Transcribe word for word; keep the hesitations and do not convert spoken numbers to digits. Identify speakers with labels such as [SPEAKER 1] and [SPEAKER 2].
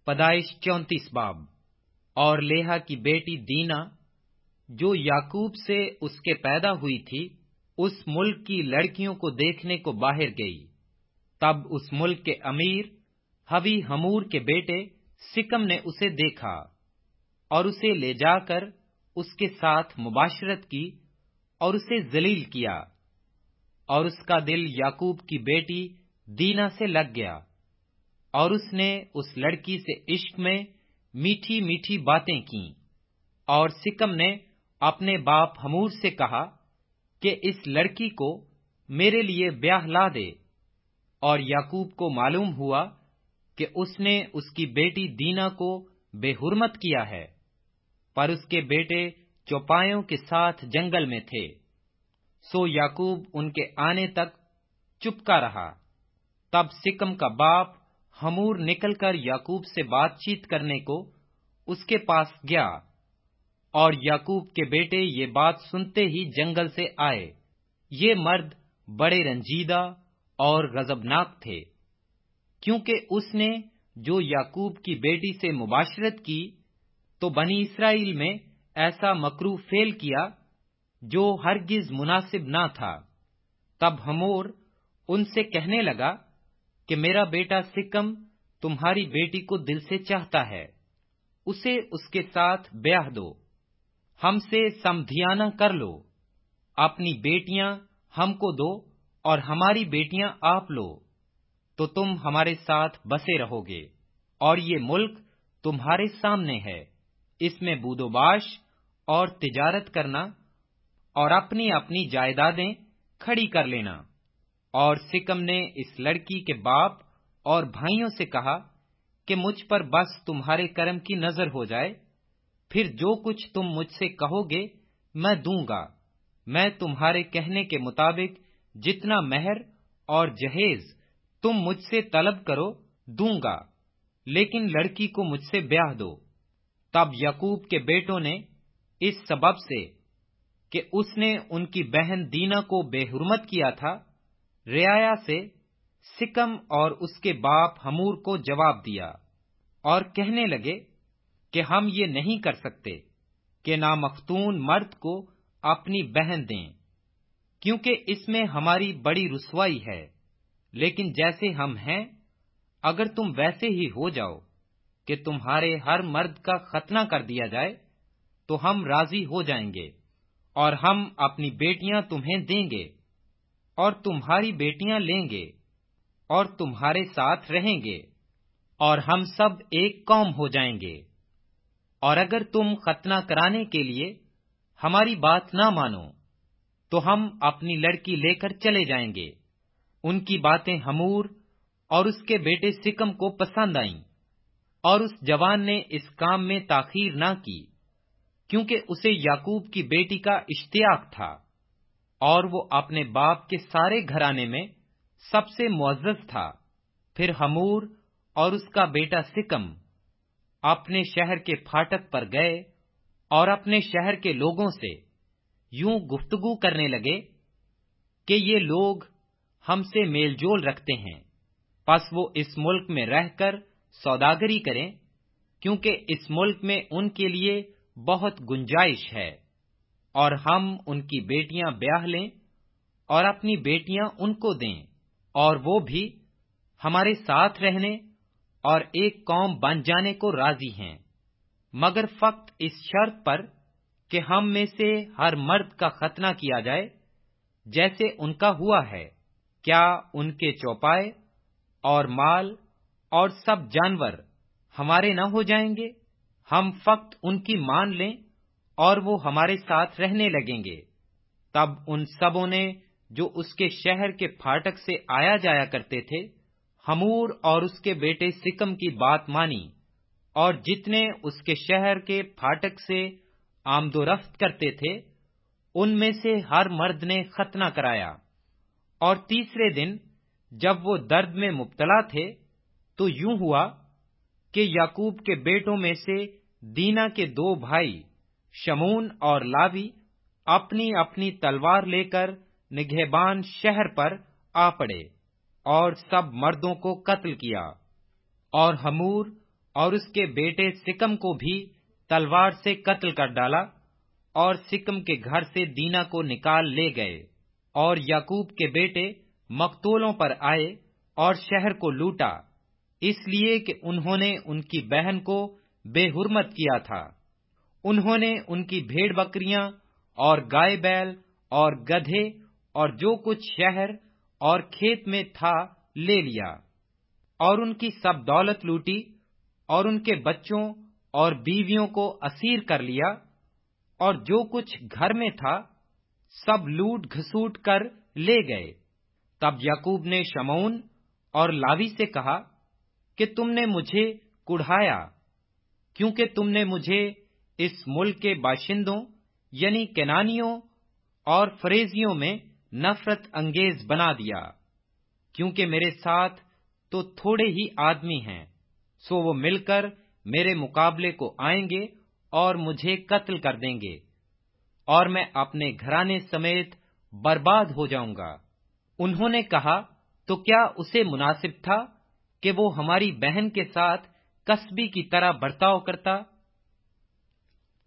[SPEAKER 1] پیدائش چونتیس باب۔ اور لیہا کی بیٹی دینا جو یعقوب سے اس کے پیدا ہوئی تھی، اس ملک کی لڑکیوں کو دیکھنے کو باہر گئی۔ تب اس ملک کے امیر ہوی ہمور کے بیٹے سکم نے اسے دیکھا اور اسے لے جا کر اس کے ساتھ مباشرت کی اور اسے ذلیل کیا، اور اس کا دل یعقوب کی بیٹی دینا سے لگ گیا، اور اس نے اس لڑکی سے عشق میں میٹھی میٹھی باتیں کیں۔ اور سکم نے اپنے باپ ہمور سے کہا کہ اس لڑکی کو میرے لیے بیاہ لا دے، اور یعقوب کو معلوم ہوا کہ اس نے اس کی بیٹی دینا کو بے حرمت کیا ہے، پر اس کے بیٹے چوپایوں کے ساتھ جنگل میں تھے، سو یعقوب ان کے آنے تک چپکا رہا۔ تب سکم کا باپ ہمور نکل کر یعقوب سے بات چیت کرنے کو اس کے پاس گیا، اور یعقوب کے بیٹے یہ بات سنتے ہی جنگل سے آئے۔ یہ مرد بڑے رنجیدہ اور غضبناک تھے، کیونکہ اس نے جو یعقوب کی بیٹی سے مباشرت کی تو بنی اسرائیل میں ایسا مکروہ فعل کیا جو ہرگز مناسب نہ تھا۔ تب ہمور ان سے کہنے لگا کہ میرا بیٹا سکم تمہاری بیٹی کو دل سے چاہتا ہے، اسے اس کے ساتھ بیاہ دو، ہم سے سمدھیانہ کر لو، اپنی بیٹیاں ہم کو دو اور ہماری بیٹیاں آپ لو، تو تم ہمارے ساتھ بسے رہو گے، اور یہ ملک تمہارے سامنے ہے، اس میں بود و باش اور تجارت کرنا اور اپنی اپنی جائیدادیں کھڑی کر لینا۔ اور سکم نے اس لڑکی کے باپ اور بھائیوں سے کہا کہ مجھ پر بس تمہارے کرم کی نظر ہو جائے، پھر جو کچھ تم مجھ سے کہو گے میں دوں گا، میں تمہارے کہنے کے مطابق جتنا مہر اور جہیز تم مجھ سے طلب کرو دوں گا، لیکن لڑکی کو مجھ سے بیاہ دو۔ تب یعقوب کے بیٹوں نے اس سبب سے کہ اس نے ان کی بہن دینا کو بے حرمت کیا تھا، رعایا سے سکم اور اس کے باپ ہمور کو جواب دیا، اور کہنے لگے کہ ہم یہ نہیں کر سکتے کہ نامختون مرد کو اپنی بہن دیں، کیونکہ اس میں ہماری بڑی رسوائی ہے، لیکن جیسے ہم ہیں اگر تم ویسے ہی ہو جاؤ کہ تمہارے ہر مرد کا ختنہ کر دیا جائے تو ہم راضی ہو جائیں گے، اور ہم اپنی بیٹیاں تمہیں دیں گے، اور تمہاری بیٹیاں لیں گے، اور تمہارے ساتھ رہیں گے، اور ہم سب ایک قوم ہو جائیں گے۔ اور اگر تم ختنہ کرانے کے لیے ہماری بات نہ مانو تو ہم اپنی لڑکی لے کر چلے جائیں گے۔ ان کی باتیں ہمور اور اس کے بیٹے سکم کو پسند آئیں، اور اس جوان نے اس کام میں تاخیر نہ کی، کیونکہ اسے یعقوب کی بیٹی کا اشتیاق تھا، اور وہ اپنے باپ کے سارے گھرانے میں سب سے معزز تھا۔ پھر ہمور اور اس کا بیٹا سکم اپنے شہر کے پھاٹک پر گئے اور اپنے شہر کے لوگوں سے یوں گفتگو کرنے لگے کہ یہ لوگ ہم سے میل جول رکھتے ہیں، پس وہ اس ملک میں رہ کر سوداگری کریں، کیونکہ اس ملک میں ان کے لیے بہت گنجائش ہے، اور ہم ان کی بیٹیاں بیاہ لیں اور اپنی بیٹیاں ان کو دیں، اور وہ بھی ہمارے ساتھ رہنے اور ایک قوم بن جانے کو راضی ہیں، مگر فقط اس شرط پر کہ ہم میں سے ہر مرد کا ختنہ کیا جائے جیسے ان کا ہوا ہے۔ کیا ان کے چوپائے اور مال اور سب جانور ہمارے نہ ہو جائیں گے؟ ہم فقط ان کی مان لیں اور وہ ہمارے ساتھ رہنے لگیں گے۔ تب ان سبوں نے جو اس کے شہر کے پھاٹک سے آیا جایا کرتے تھے، ہمور اور اس کے بیٹے سکم کی بات مانی، اور جتنے اس کے شہر کے پھاٹک سے آمد و رفت کرتے تھے ان میں سے ہر مرد نے ختنہ کرایا۔ اور تیسرے دن جب وہ درد میں مبتلا تھے تو یوں ہوا کہ یعقوب کے بیٹوں میں سے دینا کے دو بھائی شمون اور لاوی اپنی اپنی تلوار لے کر نگہبان شہر پر آ پڑے اور سب مردوں کو قتل کیا، اور ہمور اور اس کے بیٹے سکم کو بھی تلوار سے قتل کر ڈالا، اور سکم کے گھر سے دینا کو نکال لے گئے۔ اور یعقوب کے بیٹے مقتولوں پر آئے اور شہر کو لوٹا، اس لیے کہ انہوں نے ان کی بہن کو بے حرمت کیا تھا۔ انہوں نے ان کی بھیڑ بکریاں اور گائے بیل اور گدھے اور جو کچھ شہر اور کھیت میں تھا لے لیا، اور ان کی سب دولت لوٹی، اور ان کے بچوں اور بیویوں کو اسیر کر لیا، اور جو کچھ گھر میں تھا سب لوٹ گھسوٹ کر لے گئے۔ تب یعقوب نے شمعون اور لاوی سے کہا کہ تم نے مجھے کڑھایا، کیونکہ تم نے مجھے اس ملک کے باشندوں یعنی کنانیوں اور فریزیوں میں نفرت انگیز بنا دیا، کیونکہ میرے ساتھ تو تھوڑے ہی آدمی ہیں، سو وہ مل کر میرے مقابلے کو آئیں گے اور مجھے قتل کر دیں گے، اور میں اپنے گھرانے سمیت برباد ہو جاؤں گا۔ انہوں نے کہا، تو کیا اسے مناسب تھا کہ وہ ہماری بہن کے ساتھ کسبی کی طرح برتاؤ کرتا